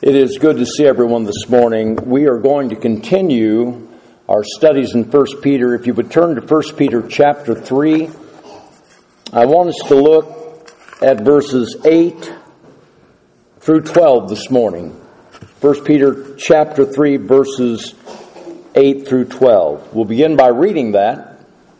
It is good to see everyone this morning. We are going to continue our studies in 1 Peter. If you would turn to 1 Peter chapter 3, I want us to look at verses 8 through 12 this morning. 1 Peter chapter 3, verses 8 through 12. We'll begin by reading that.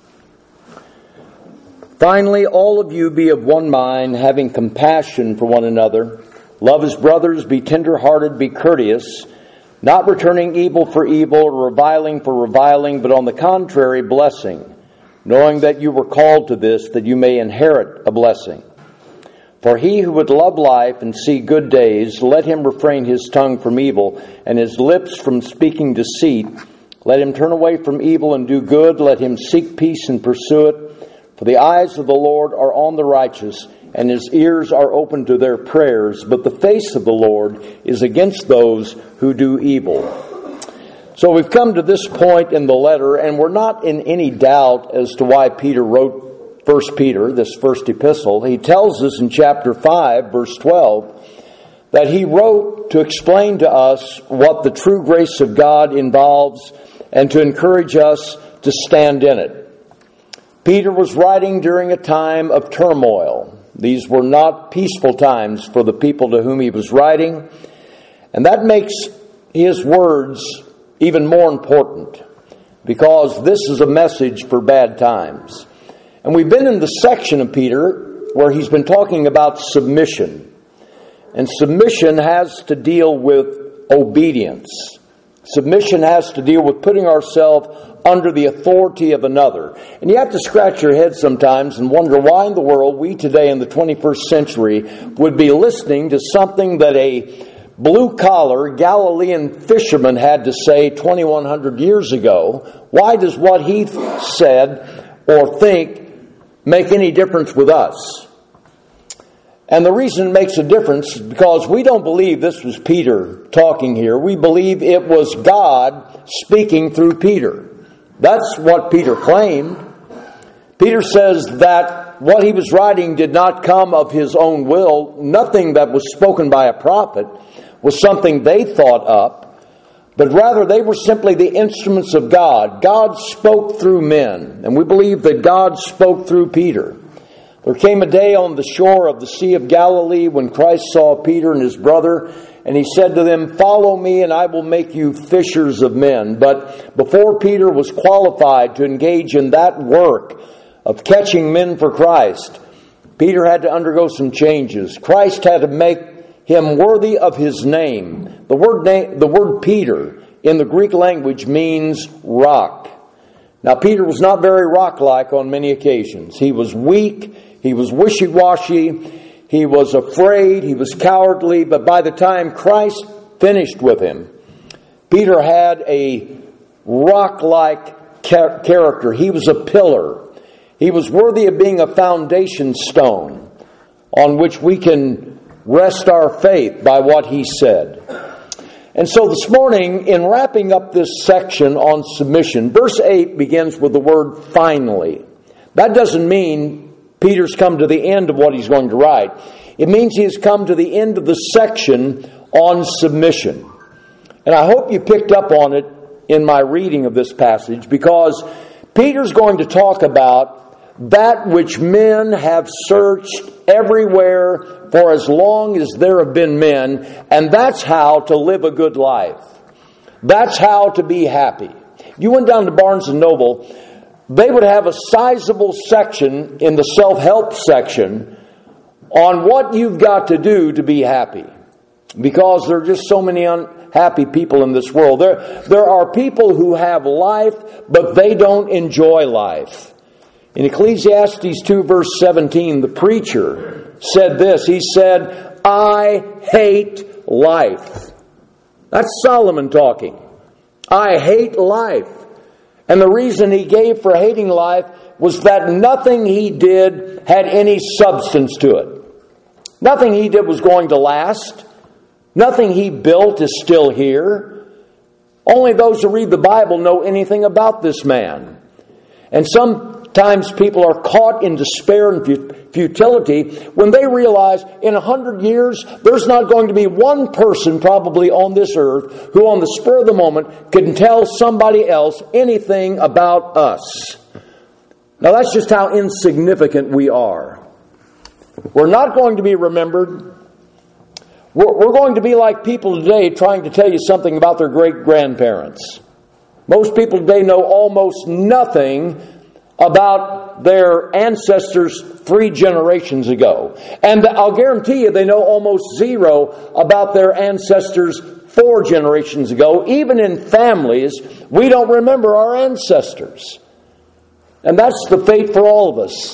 Finally, all of you be of one mind, having compassion for one another. Love as brothers, be tender-hearted, be courteous, not returning evil for evil or reviling for reviling, but on the contrary, blessing, knowing that you were called to this, that you may inherit a blessing. For he who would love life and see good days, let him refrain his tongue from evil and his lips from speaking deceit. Let him turn away from evil and do good. Let him seek peace and pursue it. For the eyes of the Lord are on the righteous, and his ears are open to their prayers, but the face of the Lord is against those who do evil. So we've come to this point in the letter, and we're not in any doubt as to why Peter wrote 1 Peter, this first epistle. He tells us in chapter 5, verse 12, that he wrote to explain to us what the true grace of God involves and to encourage us to stand in it. Peter was writing during a time of turmoil. These were not peaceful times for the people to whom he was writing, and that makes his words even more important, because this is a message for bad times. And we've been in the section of Peter where he's been talking about submission, and submission has to deal with obedience. Submission has to deal with putting ourselves under the authority of another. And you have to scratch your head sometimes and wonder why in the world we today in the 21st century would be listening to something that a blue-collar Galilean fisherman had to say 2,100 years ago. Why does what he said or think make any difference with us? And the reason it makes a difference is because we don't believe this was Peter talking here. We believe it was God speaking through Peter. That's what Peter claimed. Peter says that what he was writing did not come of his own will. Nothing that was spoken by a prophet was something they thought up, but rather they were simply the instruments of God. God spoke through men, and we believe that God spoke through Peter. There came a day on the shore of the Sea of Galilee when Christ saw Peter and his brother, and he said to them, "Follow me, and I will make you fishers of men." But before Peter was qualified to engage in that work of catching men for Christ, Peter had to undergo some changes. Christ had to make him worthy of his name. The word Peter in the Greek language means rock. Now, Peter was not very rock-like on many occasions. He was weak. He was wishy-washy. He was afraid. He was cowardly. But by the time Christ finished with him, Peter had a rock-like character. He was a pillar. He was worthy of being a foundation stone on which we can rest our faith by what he said. And so this morning, in wrapping up this section on submission, verse 8 begins with the word finally. That doesn't mean Peter's come to the end of what he's going to write. It means he has come to the end of the section on submission. And I hope you picked up on it in my reading of this passage, because Peter's going to talk about that which men have searched everywhere for as long as there have been men, and that's how to live a good life. That's how to be happy. You went down to Barnes & Noble, they would have a sizable section in the self-help section on what you've got to do to be happy. Because there are just so many unhappy people in this world. There are people who have life, but they don't enjoy life. In Ecclesiastes 2 verse 17, the preacher said this. He said, "I hate life." That's Solomon talking. I hate life. And the reason he gave for hating life was that nothing he did had any substance to it. Nothing he did was going to last. Nothing he built is still here. Only those who read the Bible know anything about this man. And some Sometimes people are caught in despair and futility when they realize in 100 years there's not going to be one person probably on this earth who on the spur of the moment can tell somebody else anything about us. Now that's just how insignificant we are. We're not going to be remembered. We're going to be like people today trying to tell you something about their great-grandparents. Most people today know almost nothing about their ancestors 3 generations ago. And I'll guarantee you they know almost zero about their ancestors 4 generations ago. Even in families, we don't remember our ancestors. And that's the fate for all of us.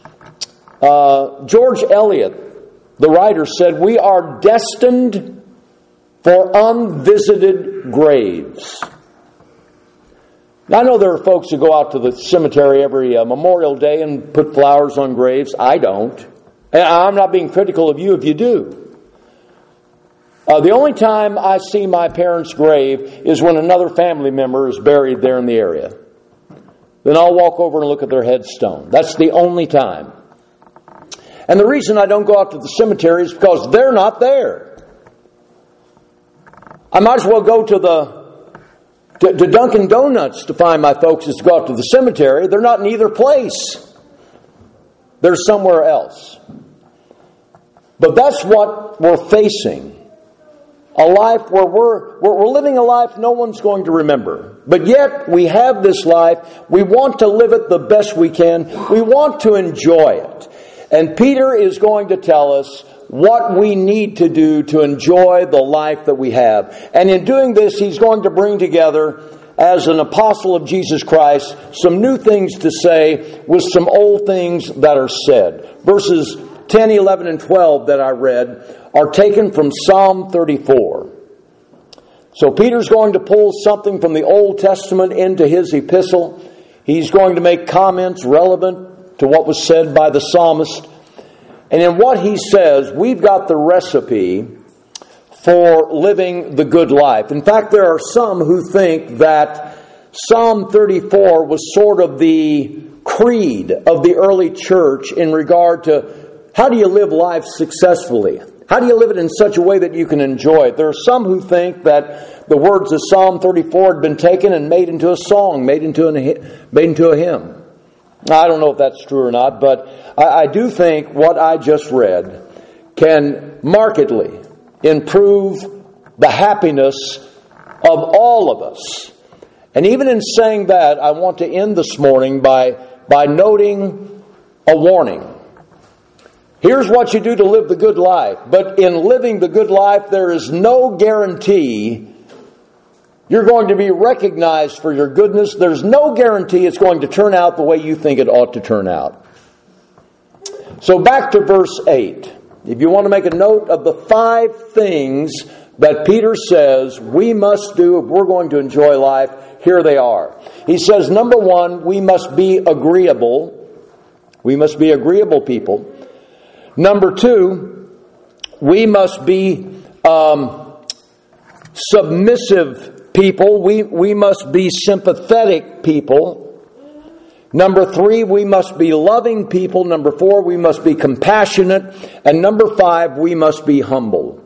George Eliot, the writer, said, "We are destined for unvisited graves." Now, I know there are folks who go out to the cemetery every Memorial Day and put flowers on graves. I don't. And I'm not being critical of you if you do. The only time I see my parents' grave is when another family member is buried there in the area. Then I'll walk over and look at their headstone. That's the only time. And the reason I don't go out to the cemetery is because they're not there. I might as well go to Dunkin' Donuts to find my folks as to go out to the cemetery. They're not in either place. They're somewhere else. But that's what we're facing. A life where we're living a life no one's going to remember. But yet we have this life. We want to live it the best we can. We want to enjoy it. And Peter is going to tell us what we need to do to enjoy the life that we have. And in doing this, he's going to bring together, as an apostle of Jesus Christ, some new things to say with some old things that are said. Verses 10, 11, and 12 that I read are taken from Psalm 34. So Peter's going to pull something from the Old Testament into his epistle. He's going to make comments relevant to what was said by the psalmist. And in what he says, we've got the recipe for living the good life. In fact, there are some who think that Psalm 34 was sort of the creed of the early church in regard to how do you live life successfully? How do you live it in such a way that you can enjoy it? There are some who think that the words of Psalm 34 had been taken and made into a song, made into a hymn. Now, I don't know if that's true or not, but I do think what I just read can markedly improve the happiness of all of us. And even in saying that, I want to end this morning by noting a warning. Here's what you do to live the good life. But in living the good life, there is no guarantee you're going to be recognized for your goodness. There's no guarantee it's going to turn out the way you think it ought to turn out. So back to verse 8. If you want to make a note of the 5 things that Peter says we must do if we're going to enjoy life, here they are. He says, number 1, we must be agreeable. We must be agreeable people. Number 2, we must be submissive people. We must be sympathetic people. Number 3, we must be loving people. Number 4, we must be compassionate. And number 5, we must be humble.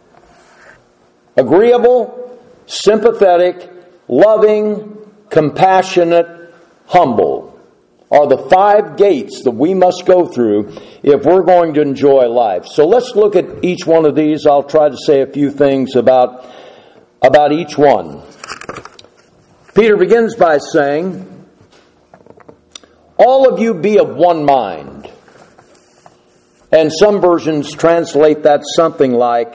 Agreeable, sympathetic, loving, compassionate, humble are the 5 gates that we must go through if we're going to enjoy life. So let's look at each one of these. I'll try to say a few things about each one. Peter begins by saying, all of you be of one mind. And some versions translate that something like,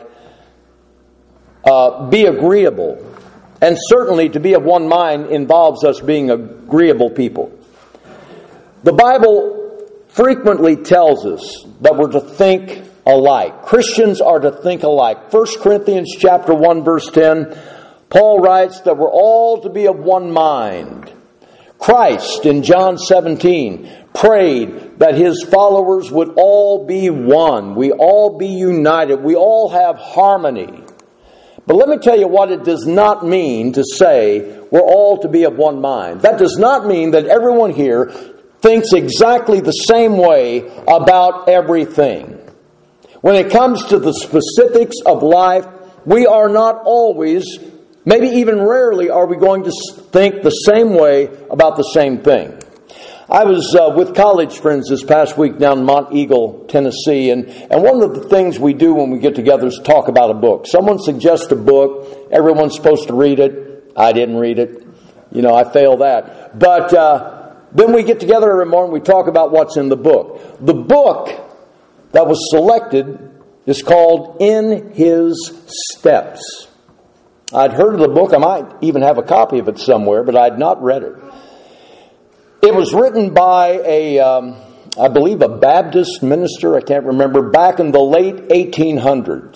be agreeable. And certainly to be of one mind involves us being agreeable people. The Bible frequently tells us that we're to think alike. Christians are to think alike. 1 Corinthians chapter 1 verse 10, Paul writes that we're all to be of one mind. Christ in John 17 prayed that his followers would all be one. We all be united. We all have harmony. But let me tell you what it does not mean to say we're all to be of one mind. That does not mean that everyone here thinks exactly the same way about everything. When it comes to the specifics of life, we are not always, maybe even rarely, are we going to think the same way about the same thing. I was with college friends this past week down in Mont Eagle, Tennessee, and one of the things we do when we get together is talk about a book. Someone suggests a book, everyone's supposed to read it. I didn't read it. I failed that. But then we get together every morning, we talk about what's in the book. The book that was selected is called In His Steps. I'd heard of the book. I might even have a copy of it somewhere, but I'd not read it. It was written by I believe a Baptist minister, I can't remember, back in the late 1800s.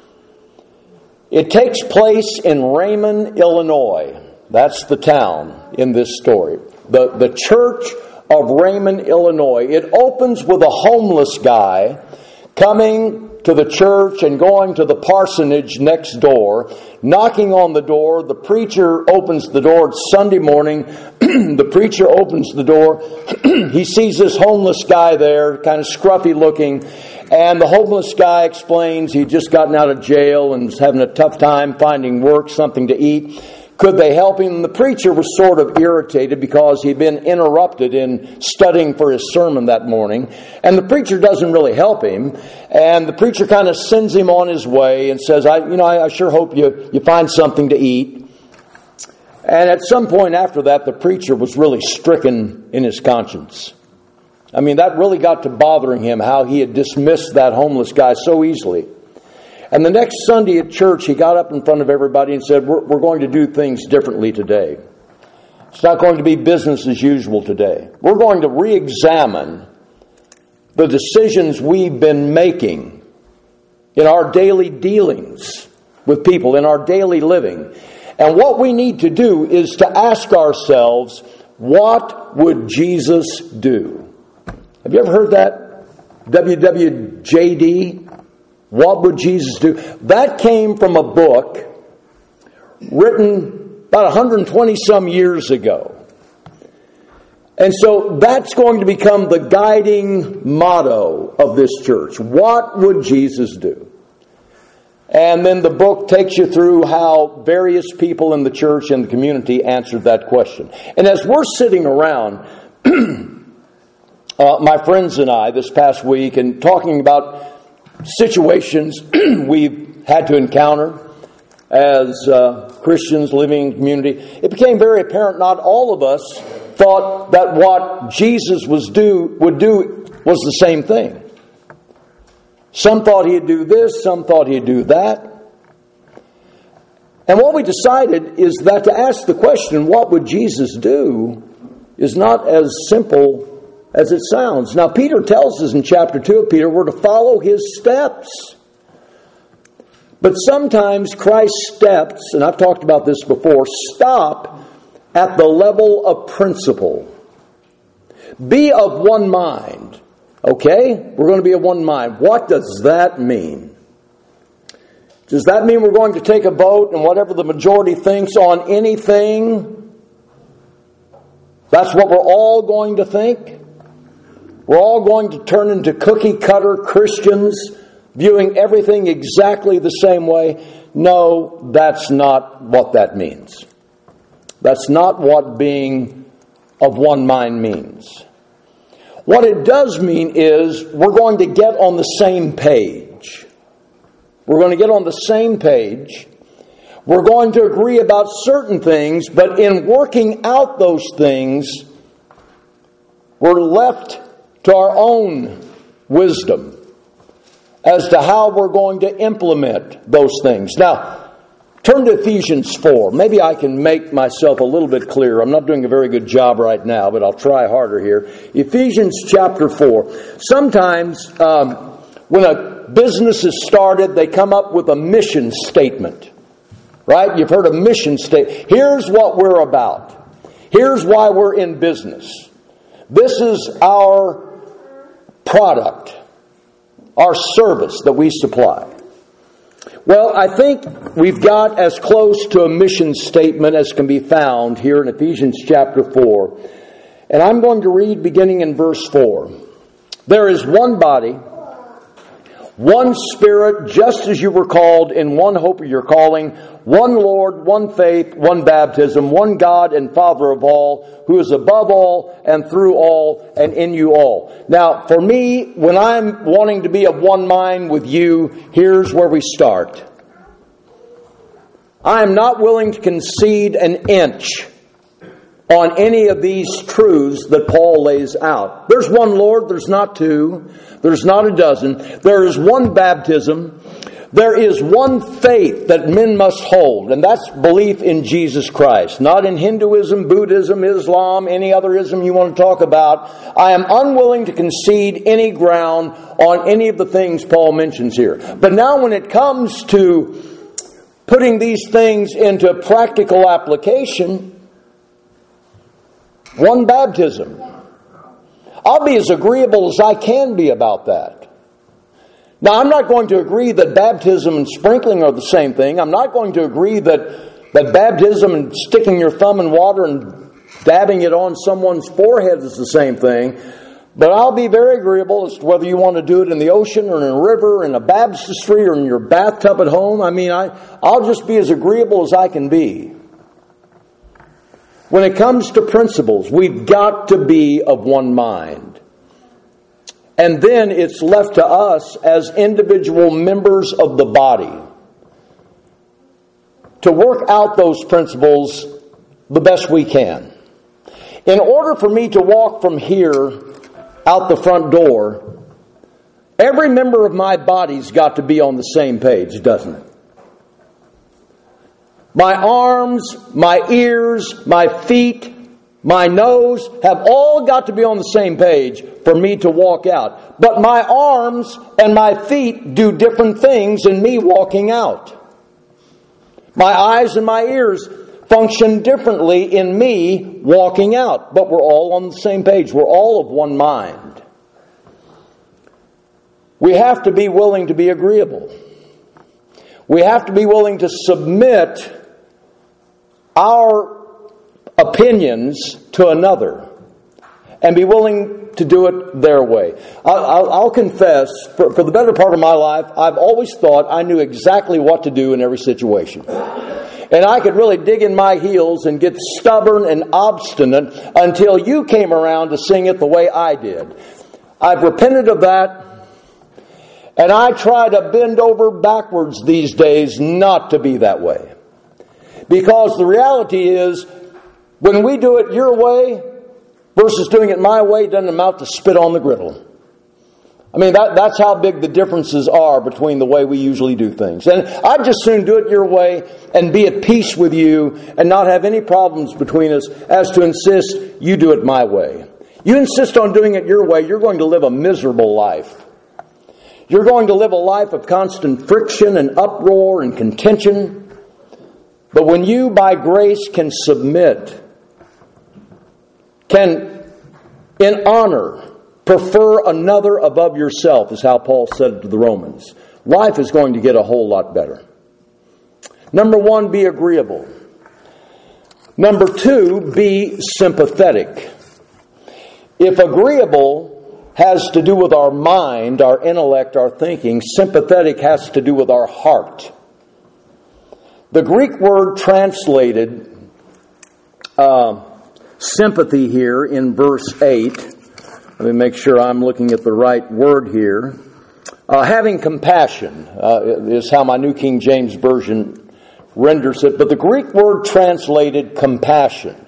It takes place in Raymond, Illinois. That's the town in this story. The church of Raymond, Illinois. It opens with a homeless guy coming to the church and going to the parsonage next door, knocking on the door. The preacher opens the door. It's Sunday morning. The preacher opens the door. He sees this homeless guy there, kind of scruffy looking, and the homeless guy explains he'd just gotten out of jail and was having a tough time finding work, something to eat. Could they help him? And the preacher was sort of irritated because he'd been interrupted in studying for his sermon that morning. And the preacher doesn't really help him. And the preacher kind of sends him on his way and says, I sure hope you find something to eat. And at some point after that, the preacher was really stricken in his conscience. I mean, that really got to bothering him, how he had dismissed that homeless guy so easily. And the next Sunday at church, he got up in front of everybody and said, we're going to do things differently today. It's not going to be business as usual today. We're going to re-examine the decisions we've been making in our daily dealings with people, in our daily living. And what we need to do is to ask ourselves, what would Jesus do? Have you ever heard that? WWJD? What would Jesus do? That came from a book written about 120 some years ago. And so that's going to become the guiding motto of this church. What would Jesus do? And then the book takes you through how various people in the church and the community answered that question. And as we're sitting around, my friends and I this past week and talking about situations we've had to encounter as Christians living in community, it became very apparent not all of us thought that what Jesus would do was the same thing. Some thought he'd do this, some thought he'd do that. And what we decided is that to ask the question, what would Jesus do, is not as simple as it sounds. Now, Peter tells us in chapter 2 of Peter, we're to follow his steps. But sometimes Christ's steps, and I've talked about this before, stop at the level of principle. Be of one mind. Okay? We're going to be of one mind. What does that mean? Does that mean we're going to take a vote and whatever the majority thinks on anything, that's what we're all going to think? We're all going to turn into cookie-cutter Christians, viewing everything exactly the same way? No, that's not what that means. That's not what being of one mind means. What it does mean is we're going to get on the same page. We're going to get on the same page. We're going to agree about certain things, but in working out those things, we're left to our own wisdom as to how we're going to implement those things. Now, turn to Ephesians 4. Maybe I can make myself a little bit clearer. I'm not doing a very good job right now, but I'll try harder here. Ephesians chapter 4. Sometimes when a business is started, they come up with a mission statement. Right? You've heard a mission statement. Here's what we're about. Here's why we're in business. This is our product, our service that we supply. Well, I think we've got as close to a mission statement as can be found here in Ephesians chapter 4. And I'm going to read beginning in verse 4. There is one body, one Spirit, just as you were called in one hope of your calling, one Lord, one faith, one baptism, one God and Father of all, who is above all and through all and in you all. Now, for me, when I'm wanting to be of one mind with you, here's where we start. I am not willing to concede an inch on any of these truths that Paul lays out. There's one Lord, there's not two, there's not a dozen. There is one baptism. There is one faith that men must hold, and that's belief in Jesus Christ. Not in Hinduism, Buddhism, Islam, any other ism you want to talk about. I am unwilling to concede any ground on any of the things Paul mentions here. But now when it comes to putting these things into practical application, one baptism. I'll be as agreeable as I can be about that. Now, I'm not going to agree that baptism and sprinkling are the same thing. I'm not going to agree that baptism and sticking your thumb in water and dabbing it on someone's forehead is the same thing. But I'll be very agreeable as to whether you want to do it in the ocean or in a river, in a baptistry, or in your bathtub at home. I mean, I'll just be as agreeable as I can be. When it comes to principles, we've got to be of one mind. And then it's left to us as individual members of the body to work out those principles the best we can. In order for me to walk from here out the front door, every member of my body's got to be on the same page, doesn't it? My arms, my ears, my feet, my nose have all got to be on the same page for me to walk out. But my arms and my feet do different things in me walking out. My eyes and my ears function differently in me walking out. But we're all on the same page. We're all of one mind. We have to be willing to be agreeable. We have to be willing to submit our opinions to another and be willing to do it their way. I'll confess, for the better part of my life, I've always thought I knew exactly what to do in every situation. And I could really dig in my heels and get stubborn and obstinate until you came around to sing it the way I did. I've repented of that, and I try to bend over backwards these days not to be that way. Because the reality is, when we do it your way versus doing it my way, it doesn't amount to spit on the griddle. I mean, that's how big the differences are between the way we usually do things. And I'd just soon do it your way and be at peace with you and not have any problems between us as to insist you do it my way. You insist on doing it your way, you're going to live a miserable life. You're going to live a life of constant friction and uproar and contention. But when you, by grace, can submit, can, in honor, prefer another above yourself, is how Paul said it to the Romans, life is going to get a whole lot better. Number one, be agreeable. Number two, be sympathetic. If agreeable has to do with our mind, our intellect, our thinking, sympathetic has to do with our heart. The Greek word translated sympathy here in verse 8. Let me make sure I'm looking at the right word here. Having compassion is how my New King James Version renders it. But the Greek word translated compassion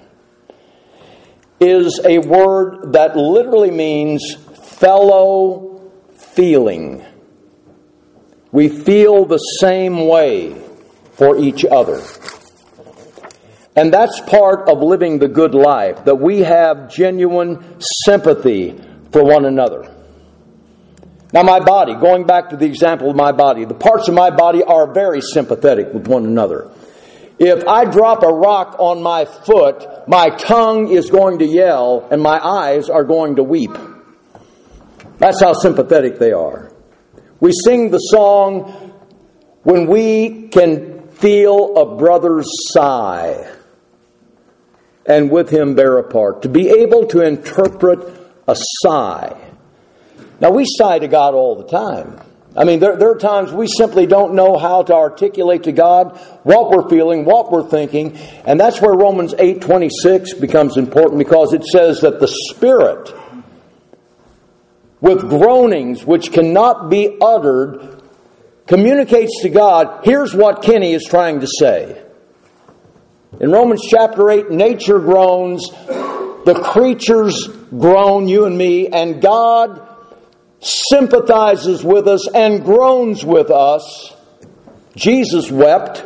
is a word that literally means fellow feeling. We feel the same way for each other. And that's part of living the good life, that we have genuine sympathy for one another. Now my body, going back to the example of my body, the parts of my body are very sympathetic with one another. If I drop a rock on my foot, my tongue is going to yell and my eyes are going to weep. That's how sympathetic they are. We sing the song, when we can feel a brother's sigh, and with him bear a part. To be able to interpret a sigh. Now, we sigh to God all the time. I mean, there are times we simply don't know how to articulate to God what we're feeling, what we're thinking. And that's where Romans 8:26 becomes important, because it says that the Spirit, with groanings which cannot be uttered, communicates to God, here's what Kenny is trying to say. In Romans chapter 8, nature groans, the creatures groan, you and me, and God sympathizes with us and groans with us. Jesus wept,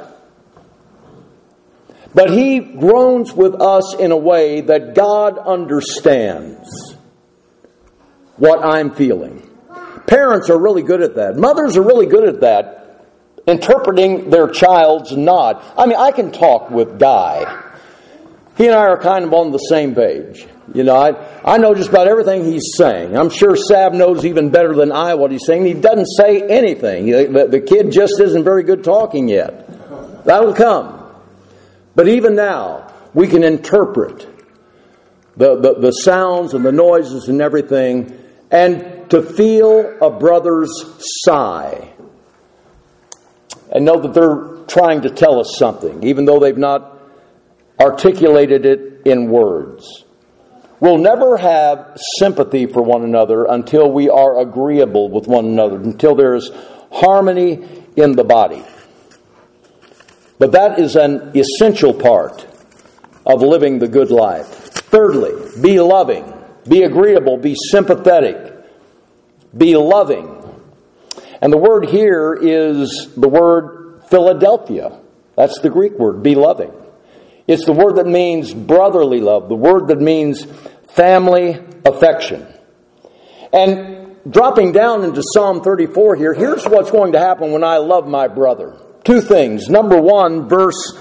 but He groans with us in a way that God understands what I'm feeling. Parents are really good at that. Mothers are really good at that, interpreting their child's nod. I mean, I can talk with Guy. He and I are kind of on the same page. You know, I know just about everything he's saying. I'm sure Sab knows even better than I what he's saying. He doesn't say anything. The kid just isn't very good talking yet. That'll come. But even now, we can interpret the sounds and the noises and everything, and to feel a brother's sigh and know that they're trying to tell us something, even though they've not articulated it in words. We'll never have sympathy for one another until we are agreeable with one another, until there is harmony in the body. But that is an essential part of living the good life. Thirdly, be loving, be agreeable, be sympathetic, be loving. And the word here is the word Philadelphia. That's the Greek word, be loving. It's the word that means brotherly love, the word that means family affection. And dropping down into Psalm 34 here, here's what's going to happen when I love my brother. Two things. Number one, verse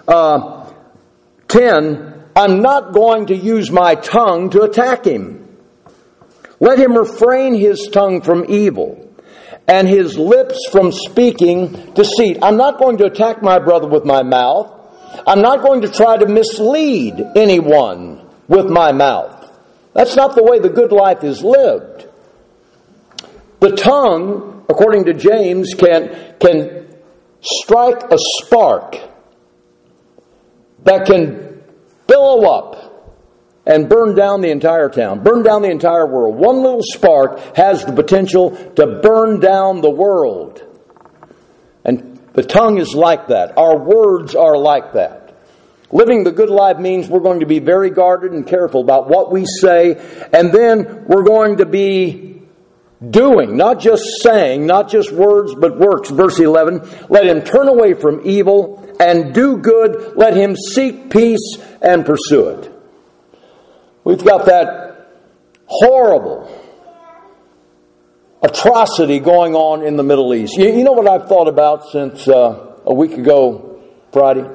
10, I'm not going to use my tongue to attack him. Let him refrain his tongue from evil and his lips from speaking deceit. I'm not going to attack my brother with my mouth. I'm not going to try to mislead anyone with my mouth. That's not the way the good life is lived. The tongue, according to James, can strike a spark that can billow up and burn down the entire town, burn down the entire world. One little spark has the potential to burn down the world. And the tongue is like that. Our words are like that. Living the good life means we're going to be very guarded and careful about what we say, and then we're going to be doing, not just saying, not just words, but works. Verse 11, let him turn away from evil and do good. Let him seek peace and pursue it. We've got that horrible atrocity going on in the Middle East. You know what I've thought about since a week ago, Friday?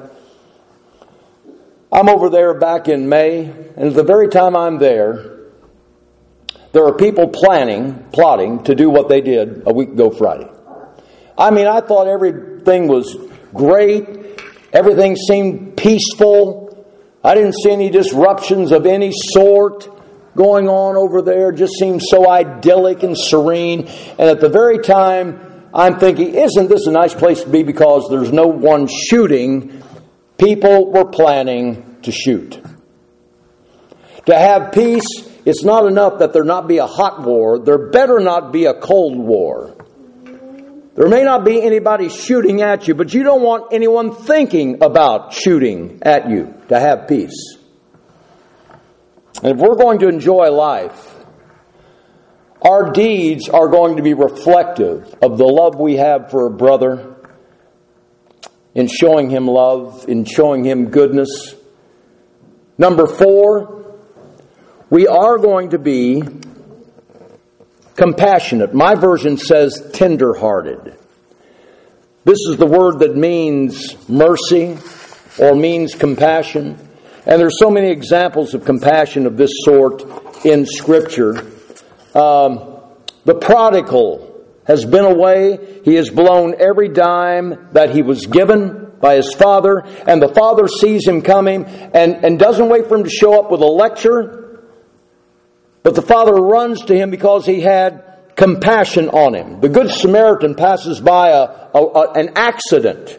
I'm over there back in May, and at the very time I'm there are people plotting to do what they did a week ago Friday. I mean, I thought everything was great. Everything seemed peaceful. I didn't see any disruptions of any sort going on over there. It just seemed so idyllic and serene. And at the very time, I'm thinking, isn't this a nice place to be because there's no one shooting? People were planning to shoot. To have peace, it's not enough that there not be a hot war. There better not be a cold war. There may not be anybody shooting at you, but you don't want anyone thinking about shooting at you to have peace. And if we're going to enjoy life, our deeds are going to be reflective of the love we have for a brother, in showing him love, in showing him goodness. Number 4, we are going to be compassionate. My version says tender-hearted. This is the word that means mercy or means compassion. And there's so many examples of compassion of this sort in Scripture. The prodigal has been away. He has blown every dime that he was given. by his father, and the father sees him coming and doesn't wait for him to show up with a lecture, but the father runs to him because he had compassion on him. The Good Samaritan passes by an accident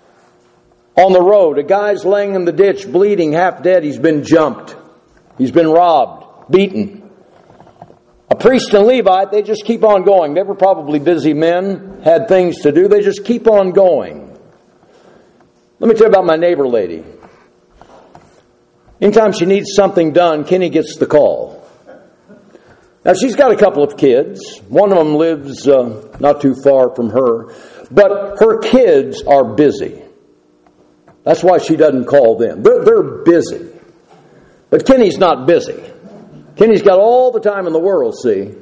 on the road. A guy's laying in the ditch, bleeding, half dead. He's been jumped. He's been robbed, beaten. A priest and Levite, they just keep on going. They were probably busy men, had things to do. They just keep on going. Let me tell you about my neighbor lady. Anytime she needs something done, Kenny gets the call. Now, she's got a couple of kids. One of them lives not too far from her. But her kids are busy. That's why she doesn't call them. They're busy. But Kenny's not busy. Kenny's got all the time in the world, see.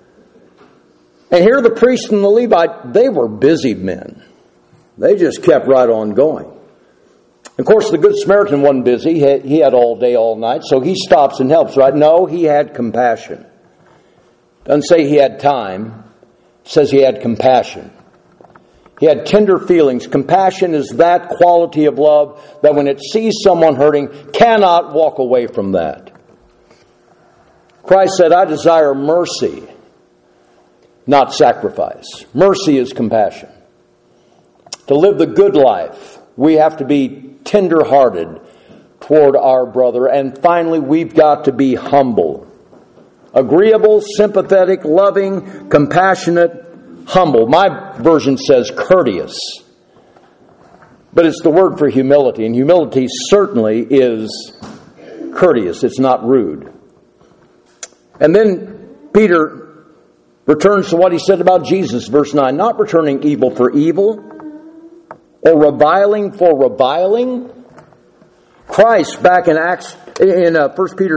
And here the priest and the Levite, they were busy men. They just kept right on going. Of course, the Good Samaritan wasn't busy. He had all day, all night, so he stops and helps, right? No, he had compassion. Doesn't say he had time. It says he had compassion. He had tender feelings. Compassion is that quality of love that when it sees someone hurting, cannot walk away from that. Christ said, I desire mercy, not sacrifice. Mercy is compassion. To live the good life, we have to be tender-hearted toward our brother. And finally, we've got to be humble. Agreeable, sympathetic, loving, compassionate, humble. My version says courteous. But it's the word for humility. And humility certainly is courteous. It's not rude. And then Peter returns to what he said about Jesus, verse 9. Not returning evil for evil, or reviling for reviling. Christ, back in 1 Peter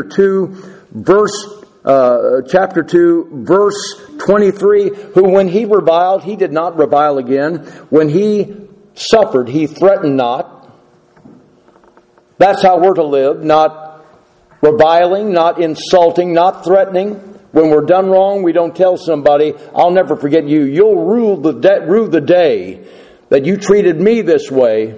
2, chapter 2, verse 23, who when he reviled, he did not revile again. When he suffered, he threatened not. That's how we're to live, not reviling, not insulting, not threatening. When we're done wrong, we don't tell somebody, I'll never forget you. You'll rue the day that you treated me this way.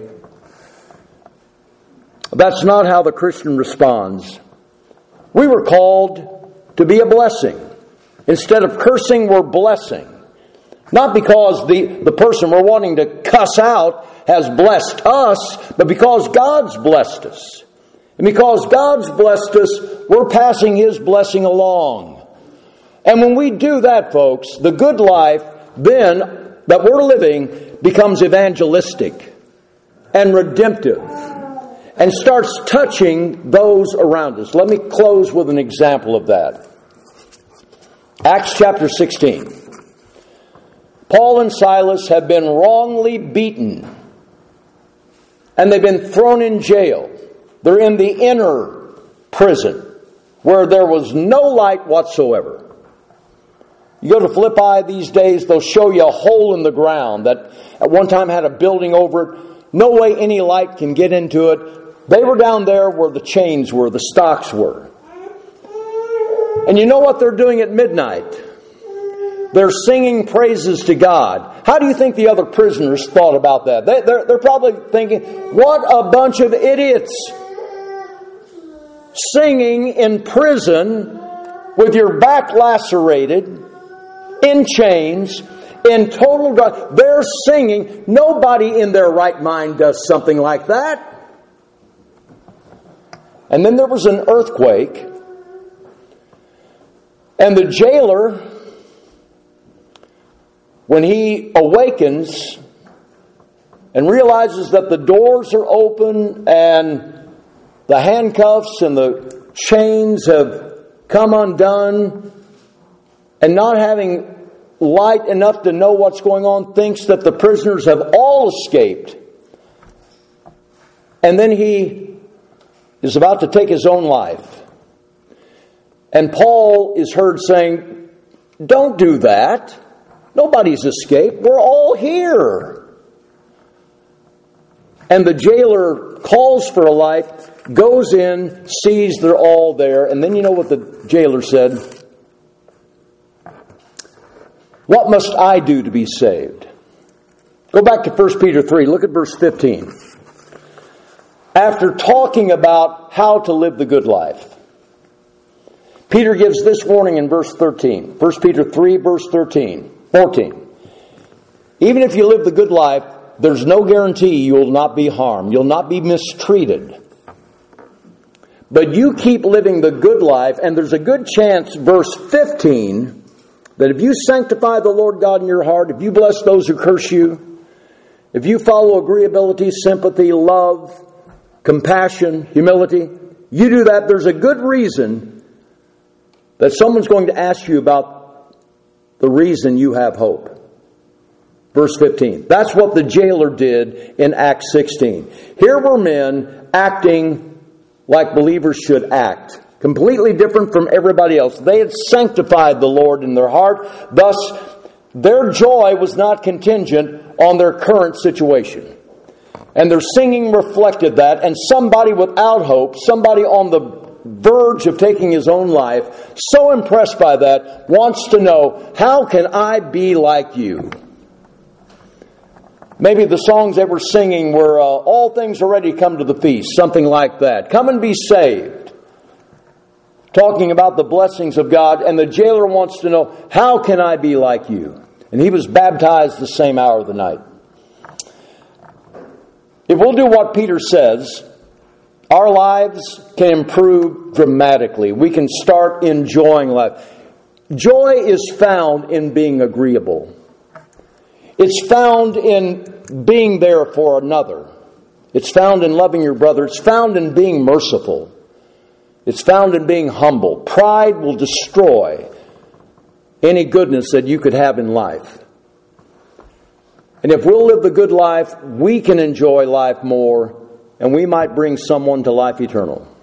That's not how the Christian responds. We were called to be a blessing. Instead of cursing, we're blessing. Not because the person we're wanting to cuss out has blessed us, but because God's blessed us. And because God's blessed us, we're passing His blessing along. And when we do that, folks, the good life then that we're living becomes evangelistic and redemptive and starts touching those around us. Let me close with an example of that. Acts chapter 16. Paul and Silas have been wrongly beaten and they've been thrown in jail. They're in the inner prison where there was no light whatsoever. You go to Philippi these days, they'll show you a hole in the ground that at one time had a building over it. No way any light can get into it. They were down there where the chains were, the stocks were. And you know what they're doing at midnight? They're singing praises to God. How do you think the other prisoners thought about that? They're probably thinking, what a bunch of idiots. Singing in prison with your back lacerated, in chains, in total God. They're singing. Nobody in their right mind does something like that. And then there was an earthquake. And the jailer, when he awakens and realizes that the doors are open and the handcuffs and the chains have come undone, and not having light enough to know what's going on, thinks that the prisoners have all escaped. And then he is about to take his own life. And Paul is heard saying, don't do that. Nobody's escaped. We're all here. And the jailer calls for a light, goes in, sees they're all there. And then you know what the jailer said? What must I do to be saved? Go back to 1 Peter 3. Look at verse 15. after talking about how to live the good life, Peter gives this warning in verse 13. 1 Peter 3, verse 14. Even if you live the good life, there's no guarantee you will not be harmed. You'll not be mistreated. But you keep living the good life, and there's a good chance, verse 15, that if you sanctify the Lord God in your heart, if you bless those who curse you, if you follow agreeability, sympathy, love, compassion, humility, you do that, there's a good reason that someone's going to ask you about the reason you have hope. Verse 15. That's what the jailer did in Acts 16. Here were men acting like believers should act. Completely different from everybody else. They had sanctified the Lord in their heart. Thus, their joy was not contingent on their current situation. And their singing reflected that. And somebody without hope, somebody on the verge of taking his own life, so impressed by that, wants to know, how can I be like you? Maybe the songs they were singing were, all things are ready, come to the feast, something like that. Come and be saved. Talking about the blessings of God, and the jailer wants to know, how can I be like you? And he was baptized the same hour of the night. If we'll do what Peter says, our lives can improve dramatically. We can start enjoying life. Joy is found in being agreeable. It's found in being there for another. It's found in loving your brother. It's found in being merciful. It's found in being humble. Pride will destroy any goodness that you could have in life. And if we'll live the good life, we can enjoy life more, and we might bring someone to life eternal.